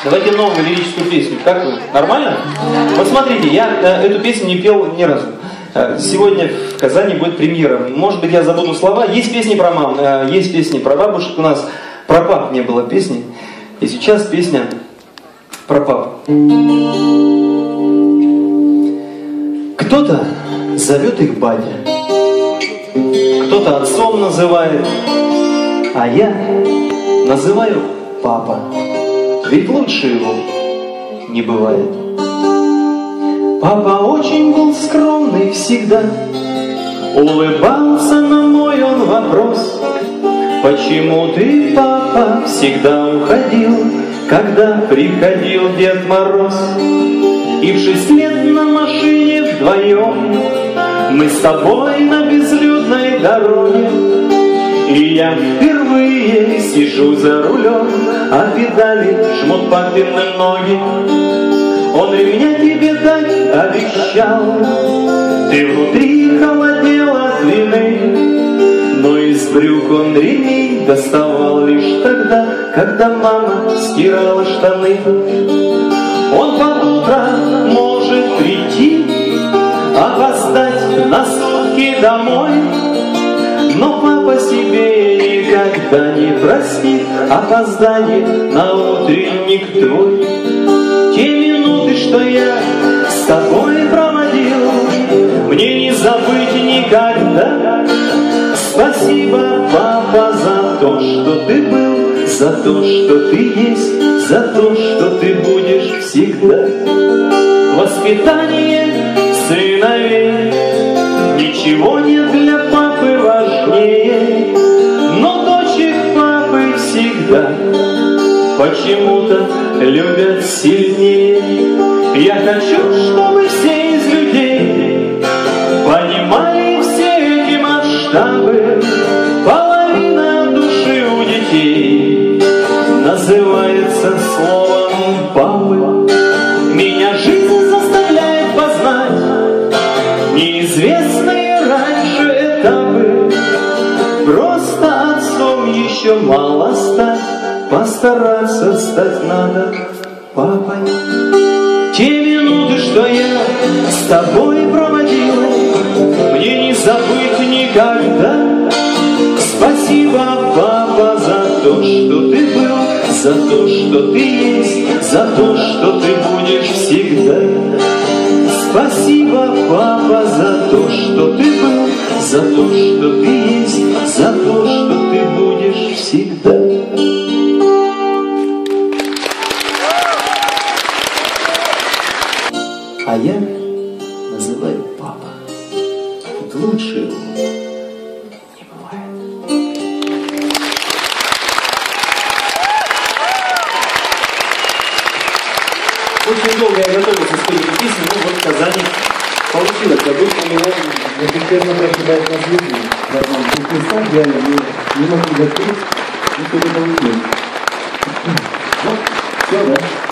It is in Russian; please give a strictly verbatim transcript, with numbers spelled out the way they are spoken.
Давайте новую лирическую песню. Как вы? Нормально? Вот смотрите, я э, эту песню не пел ни разу. Э, сегодня в Казани будет премьера. Может быть, я забуду слова. Есть песни про мам, э, есть песни про бабушек. У нас про пап не было песни. И сейчас песня про пап. Кто-то зовет их батя, кто-то отцом называет, а я называю папа. Ведь лучше его не бывает. Папа очень был скромный всегда, улыбался на мой он вопрос: почему ты, папа, всегда уходил, когда приходил Дед Мороз? И в шесть лет на машине вдвоем мы с тобой на безлюдной дороге, и я впервые сижу за рулем, а педали жмут папины ноги. Он ремня тебе дать обещал, ты внутри холодел от вины, но из брюк он ремень доставал лишь тогда, когда мама стирала штаны. Он под утро может прийти, опоздать на сутки домой, но папа себе никогда не простит опоздание на утренник твой. Те минуты, что я с тобой проводил, мне не забыть никогда. Спасибо, папа, за то, что ты был, за то, что ты есть, за то, что ты будешь всегда. Воспитание сыновей ничего нет для папы важнее, но дочек папы всегда почему-то любят сильнее. Я хочу, чтобы все из людей понимали все эти масштабы. Половина души у детей называется словом папы. Меня жизнь заставляет познать неизвестные раньше этапы. Просто отцом еще мало стать, постараться стать надо папой. Те минуты, что я с тобой проводил, мне не забыть никогда. Спасибо, папа, за то, что ты был, за то, что ты есть, за то, что ты будешь всегда. Спасибо, папа, за то, что ты был, за то, что ты есть, за то, что ты будешь всегда. А я называю папа. Ведь лучше его не бывает. Очень долго я готовился спеть эту песню, но вот в Казани получилось. Я думаю, у меня постепенно просыпает на жизни. В местах реально не мог не готовить, никто не получил. Ну, все, да?